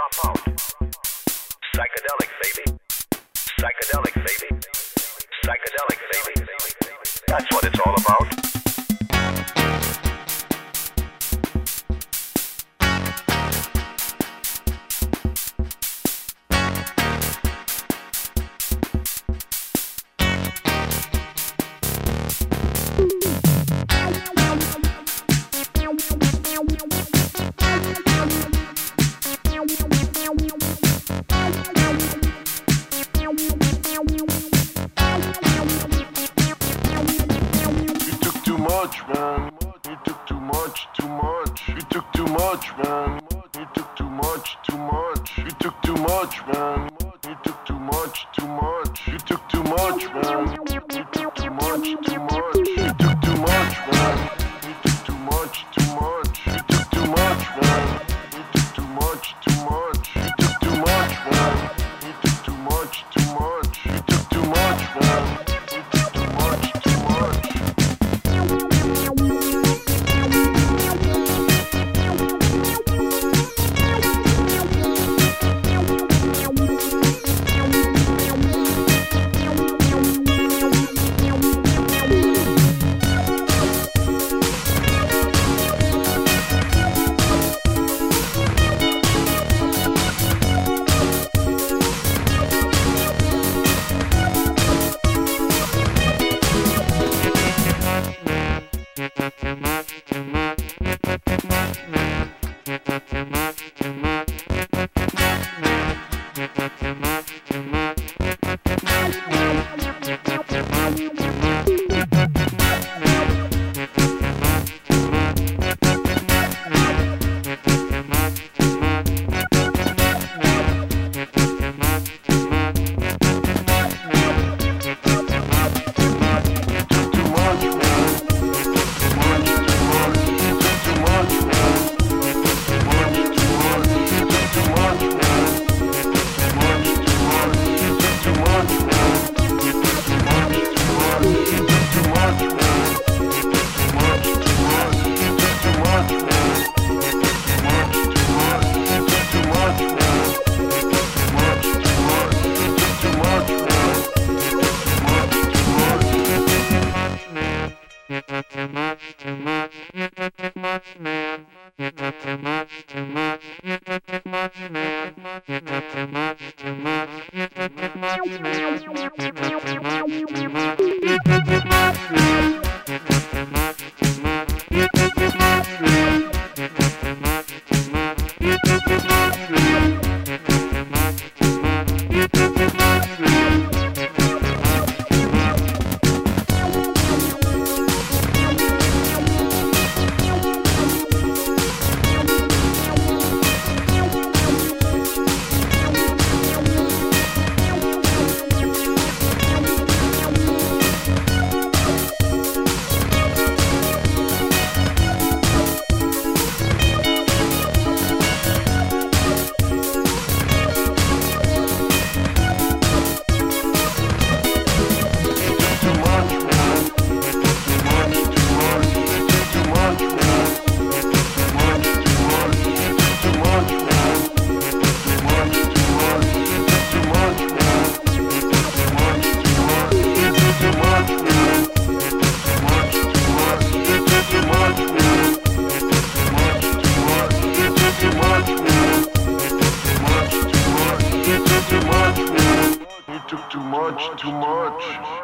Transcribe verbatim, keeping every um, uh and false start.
Psychedelic, baby. Psychedelic, baby. Psychedelic, baby. That's what it's all about. Man, you took too much, too much. You took too much, man. You took too much, too much. You took too much, man. You took too much, too much. You took too much, man. You took too much, too much. You took too much, man. You took too much, too much. You took too much, man. You took too much, too much. You took too much, man. You took too much, too much. You took too much, man. You took too much, too much. You took too much, too much.